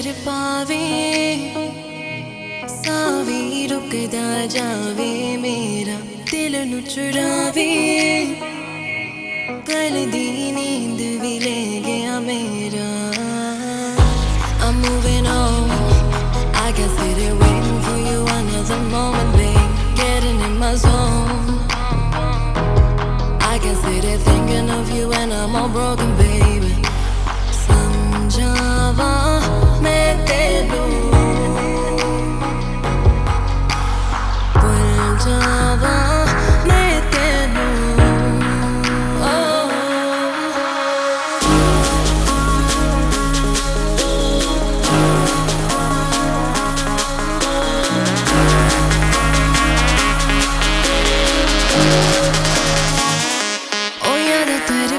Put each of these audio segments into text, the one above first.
तेरे पावे सावी रुकदा जावे मेरा दिल नु चुरावे कल दी नींद भी ले गया मेरा I'm moving on I can sit here waiting for you another moment babe getting in my zone I can sit here thinking of you and I'm all broken baby समझावा मैं तेनू भूल जावा मैं तेनू ओ याद तेरे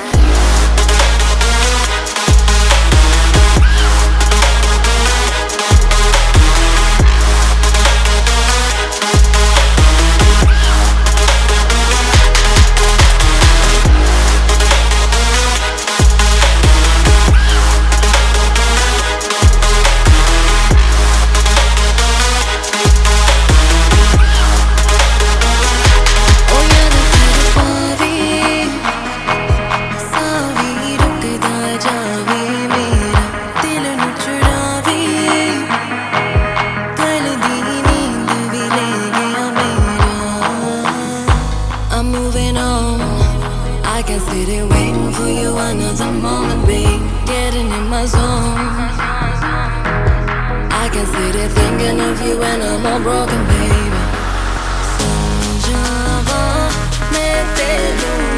moving on I can sit here waiting for you another moment babe getting in my zone I can sit here thinking of you and I'm all broken baby समझावा मैं तेनू